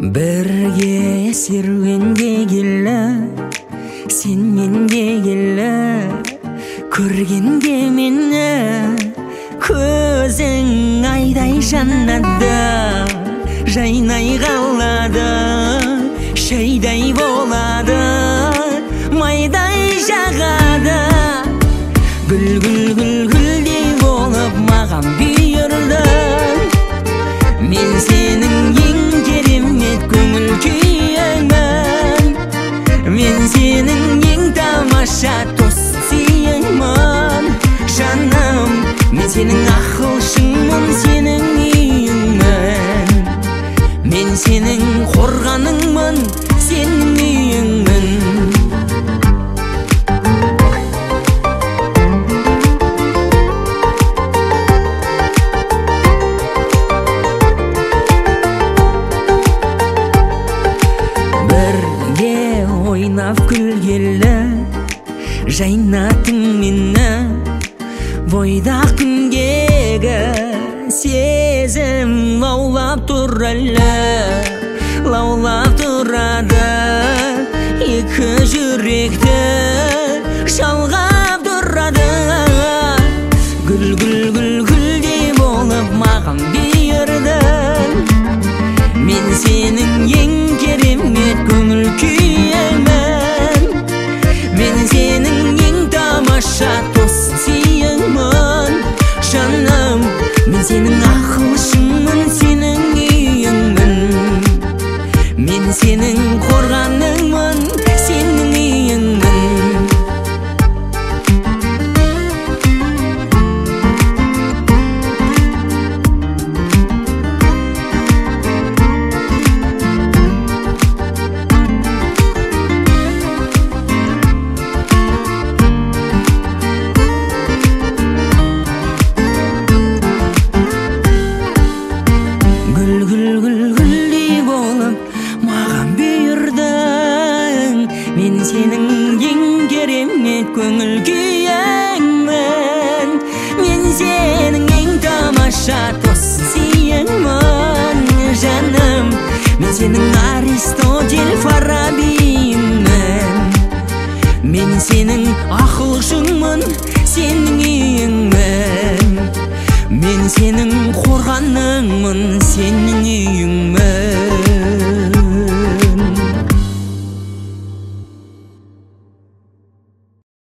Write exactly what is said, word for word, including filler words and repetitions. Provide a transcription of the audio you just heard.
Бірге серуенге келі, сен менге келі, көргенде мені көзің айдай жанады, жайнай қалады, шайдай болады, майдай жағады. Гүл гүл гүл гүлдей болып маған бұйырдың, мен сенің ең керемет көңіл күйіңмін, мен сенің ең тамаша дос сүйіңмін. Жаным, мен сенің ақылшыңмын, сенің үйіңмін, мен сенің қорғаныңмын, сенің үйіңмін. Ойнап күлгелі, жайнатың мені, бойдақ күнгегі сезім лаулап тұрады, лаулап тұрады, екі жүректі жалғап тұрады. Гүл гүл гүл гүлдей болып маған бұйырдың, мен сенің ең керемет көңіл күйіңмін, мен сенің ең тамаша дос сүйіңмін. Жаным, мен сенің ақылшыңмын, сенің үйіңмін, мен сенің қорғаныңмын, сенің үйіңмін. Мен сенің ең керемет көңіл күйіңмін, мен сенің ең тамаша дос сүйіңмін. Жаным, мен сенің Аристотель